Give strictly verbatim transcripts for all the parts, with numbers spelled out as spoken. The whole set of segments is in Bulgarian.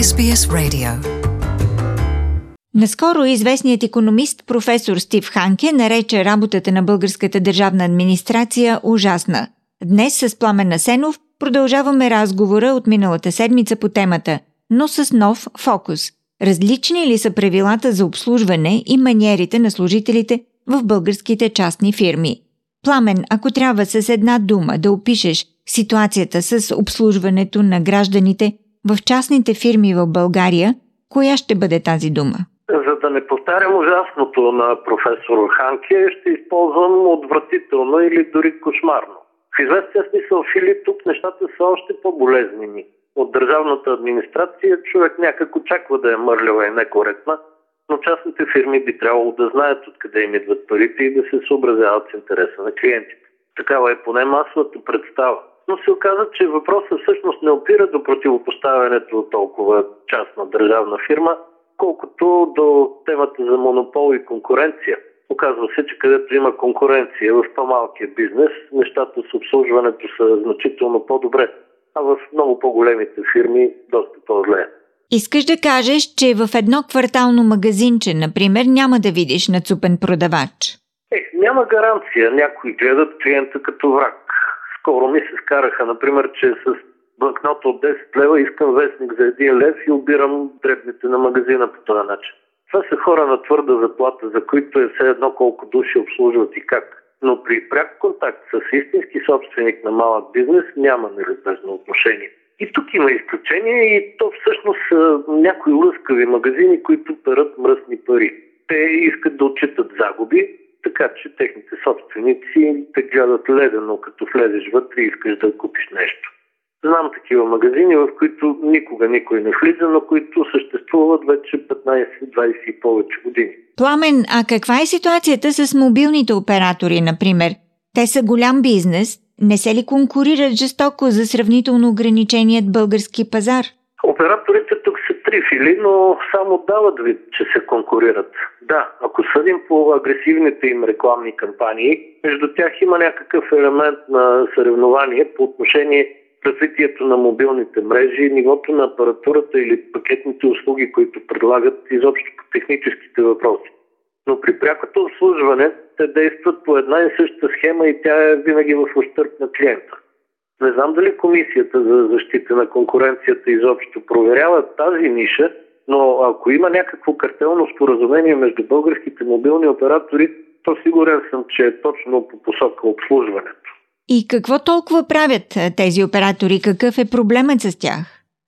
Ес Би Ес Radio. Наскоро известният икономист професор Стив Ханке нарече работата на българската държавна администрация ужасна. Днес с Пламен Асенов продължаваме разговора от миналата седмица по темата, но с нов фокус. Различни ли са правилата за обслужване и маниерите на служителите в българските частни фирми? Пламен, ако трябва с една дума да опишеш ситуацията с обслужването на гражданите в частните фирми в България, коя ще бъде тази дума? За да не повтарям ужасното на професор Ханке, ще използвам отвратително или дори кошмарно. В известен смисъл, Фили, тук нещата са още по-болезнени. От държавната администрация човек някак очаква да е мърлива и некоректна, но частните фирми би трябвало да знаят откъде им идват парите и да се съобразяват с интереса на клиентите. Такава е поне масовата представа. Но се оказа, че въпросът всъщност не опира до противопоставянето от толкова частна държавна фирма, колкото до темата за монопол и конкуренция. Оказва се, че където има конкуренция в по-малкия бизнес, нещата с обслужването са значително по-добре, а в много по-големите фирми доста по-зле. Искаш да кажеш, че в едно квартално магазинче, например, няма да видиш нацупен продавач? Е, няма гаранция. Някои гледат клиента като враг. Скоро ми се скараха, например, че с банкнота от десет лева искам вестник за един лев и обирам дребните на магазина по този начин. Това са хора на твърда заплата, за които е все едно колко души обслужват и как. Но при пряк контакт с истински собственик на малък бизнес няма неразбежно отношение. И тук има изключение и то всъщност са някои лъскави магазини, които перат мръсни пари. Те искат да отчитат загуби, така че техните собственици те гледат ледено, като влезеш вътре и искаш да купиш нещо. Знам такива магазини, в които никога никой не влиза, но които съществуват вече петнайсет, двайсет и повече години. Пламен, а каква е ситуацията с мобилните оператори, например? Те са голям бизнес. Не се ли конкурират жестоко за сравнително ограниченият български пазар? Операторите тук са три фили, но само дават вид, че се конкурират. Да, ако съдим по агресивните им рекламни кампании, между тях има някакъв елемент на съревнование по отношение развитието на мобилните мрежи, нивото на апаратурата или пакетните услуги, които предлагат изобщо по техническите въпроси. Но при прякото обслужване те действат по една и съща схема и тя е винаги в ущърб на клиента. Не знам дали Комисията за защита на конкуренцията изобщо проверява тази ниша, но ако има някакво картелно споразумение между българските мобилни оператори, то сигурен съм, че е точно по посока обслужването. И какво толкова правят тези оператори? Какъв е проблемът с тях?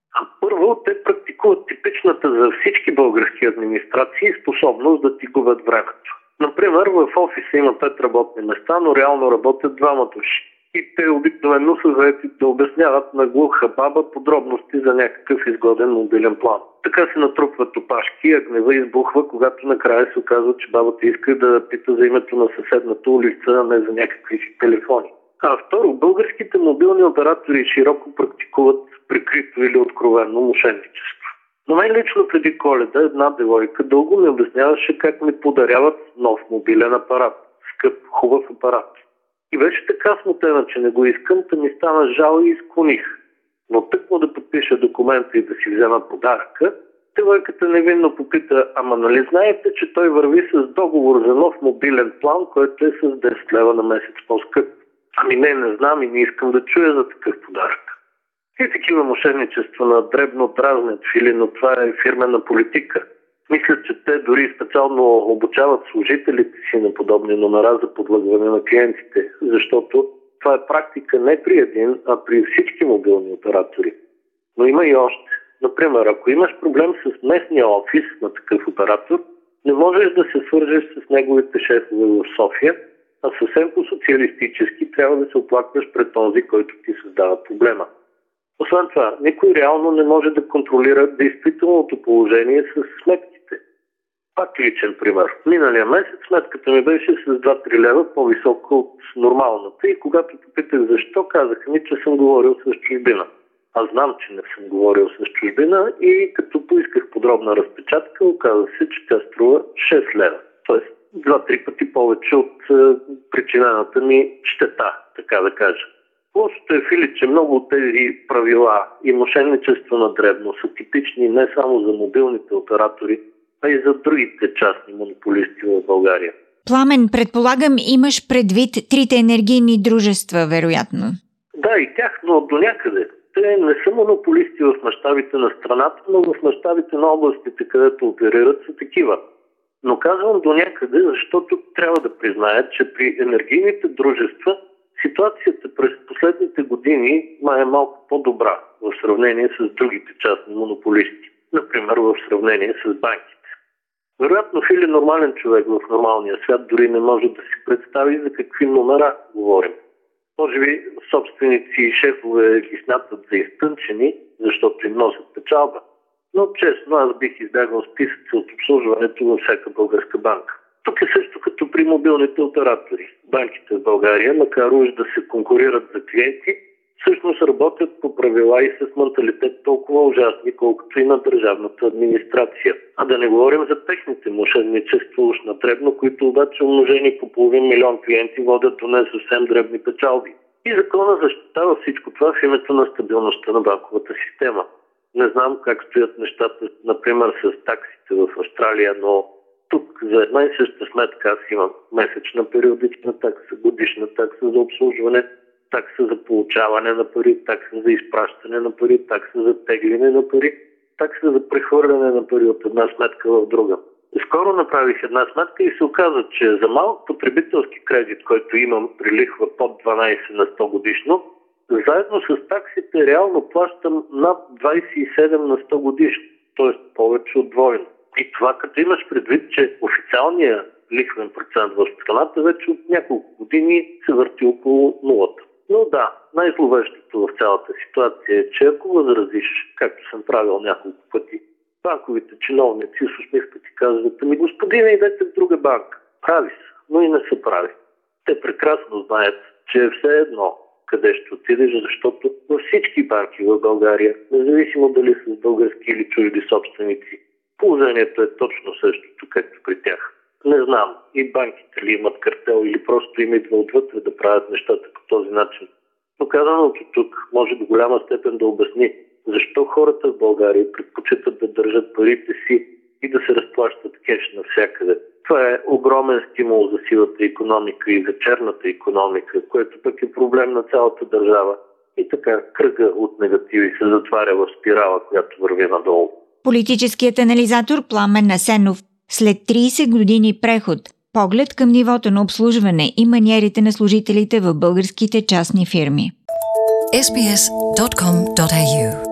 Първо, те практикуват типичната за всички български администрации способност да ти губят времето. Например, в офиса има пет работни места, но реално работят двама души. И те обикновено са заети да обясняват на глуха баба подробности за някакъв изгоден мобилен план. Така се натрупват опашки, а гнева избухва, когато накрая се оказва, че бабата иска да пита за името на съседната улица, а не за някакви си телефони. А второ, българските мобилни оператори широко практикуват прикрито или откровенно мошенничество. Но мен лично преди Коледа една девойка дълго ми обясняваше как ми подаряват нов мобилен апарат. Скъп, хубав апарат. И беше така смутена, че не го искам, да ми стана жал и изклоних. Но тъкмо да подпиша документа и да си взема подаръка, девойката невинно попита: ама нали знаете, че той върви с договор за нов мобилен план, който е с десет лева на месец по-скъп? Ами не, не знам и не искам да чуя за такъв подарък. И такива мошенничества на дребно дразнят фили, но това е фирмена политика. Мисля, че те дори специално обучават служителите си на подобни номера за подлъгване на клиентите, защото това е практика не при един, а при всички мобилни оператори. Но има и още. Например, ако имаш проблем с местния офис на такъв оператор, не можеш да се свържеш с неговите шефове в София, а съвсем по-социалистически трябва да се оплакваш пред този, който ти създава проблема. Освен това, никой реално не може да контролира действителното положение с сметките. Пак личен пример. Миналия месец сметката ми беше с два-три лева по-висока от нормалната и когато попитах защо, казаха ми, че съм говорил с чужбина. Аз знам, че не съм говорил с чужбина и като поисках подробна разпечатка, оказа се, че тя струва шест лева. Тоест два-три пъти повече от е, причинената ми щета, така да кажа. Лошото е, Фили, че много от тези правила и мошенничество на дребно са типични не само за мобилните оператори, а и за другите частни монополисти в България. Пламен, предполагам, имаш предвид трите енергийни дружества, вероятно. Да, и тях, но до някъде. Те не са монополисти в мащабите на страната, но в мащабите на областите, където оперират, са такива. Но казвам до някъде, защото трябва да признаят, че при енергийните дружества ситуацията през последните години е малко по-добра в сравнение с другите частни монополисти. Например, в сравнение с банките. Вероятно, Фили, нормален човек в нормалния свят дори не може да си представи за какви номера говорим. Може би собственици и шефове ги смятат за изтънчени, защото им носят печалба. Но честно, аз бих избягал списъци от обслужването във всяка българска банка. Тук е също като при мобилните оператори. Банките в България, макар уж да се конкурират за клиенти, всъщност работят по правила и с менталитет толкова ужасни, колкото и на държавната администрация. А да не говорим за техните мошенничества уж на дребно, които обаче умножени по половин милион клиенти водят до не съвсем дребни печалби. И закона защитава всичко това в името на стабилността на банковата система. Не знам как стоят нещата, например, с таксите в Австралия, но тук за една и съща сметка аз имам месечна периодична такса, годишна такса за обслужване, такса за получаване на пари, такса за изпращане на пари, такса за тегляне на пари, такса за прехвърляне на пари от една сметка в друга. Скоро направих една сметка и се оказа, че за малък потребителски кредит, който имам при лихва под дванайсет на сто годишно, заедно с таксите реално плащам над двайсет и седем на сто годишно, т.е. повече от двойно. И това като имаш предвид, че официалният лихвен процент в страната вече от няколко години се върти около нулата. Но да, най-зловещото в цялата ситуация е, че ако възразиш, както съм правил няколко пъти, банковите чиновници с усмивка ти казват: ами господине, идете в друга банка. Прави са, но и не са прави. Те прекрасно знаят, че е все едно къде ще отидеш, защото във всички банки в България, независимо дали са с български или чужди собственици, положението е точно същото, както при тях. Не знам и банките ли имат картел или просто им идва отвътре да правят нещата по този начин. Но казаното тук може до голяма степен да обясни защо хората в България предпочитат да държат парите си и да се разплащат кеш навсякъде. Това е огромен стимул за сивата икономика и за черната икономика, което пък е проблем на цялата държава. И така кръга от негативи се затваря в спирала, която върви надолу. Политическият анализатор Пламен Асенов след трийсет години преход, поглед към нивото на обслужване и маниерите на служителите в българските частни фирми. ес би ес точка ком точка ей ю